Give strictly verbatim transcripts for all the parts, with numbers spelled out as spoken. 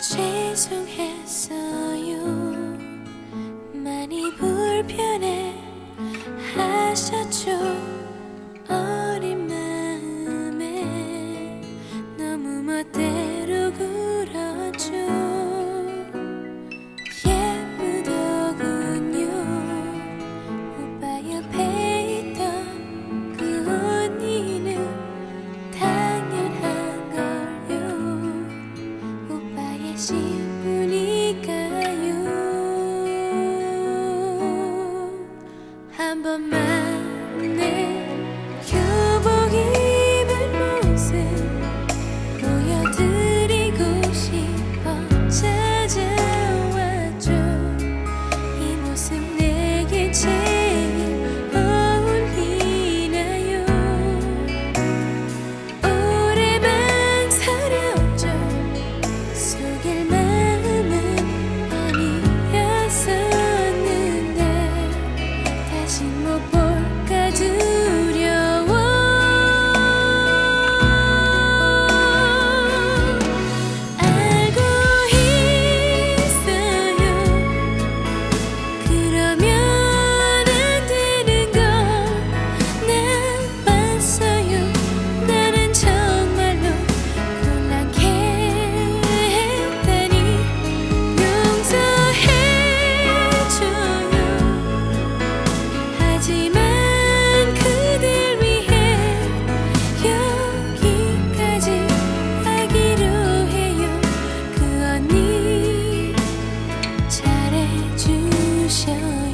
죄송했어요. 많이 불편해 하셨죠. 어린 마음에 너무 멋대로 굴었죠. 예쁘더군요. 오빠 옆에 있던 그 언니는 당연한 걸요. 오빠의 신부니까요. 한 번만 내 교복 입은 모습 보여드리고 싶어 찾아왔죠. 이 모습 내게 제일 어울리나요? 오래 망설였죠. 속일 마음은 아니었었는데 다시 못 볼까 두려워. 알고 있어요. 그러면 안 되는 걸 난 봤어요. 나는 정말로 곤란케 했다니 용서해줘요. 하지만 그댈 위해 여기까지 하기로 해요. 그 언니 잘해주셔요.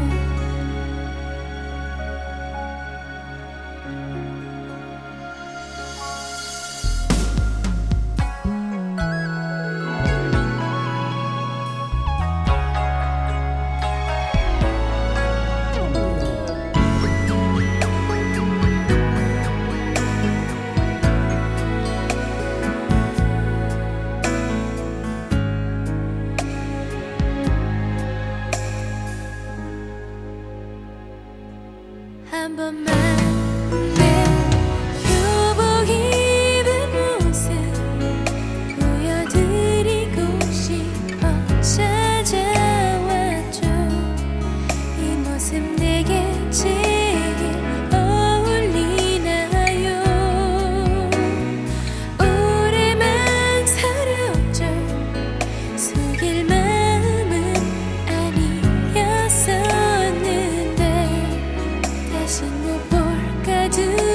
한 번만 내 교복 입은 모습 보여드리고 싶어 찾아왔죠. 이 모습 내게 제일 어울리나요? 오래 망설였죠. 속일 마음은 아니었었는데 다시 못 볼까 두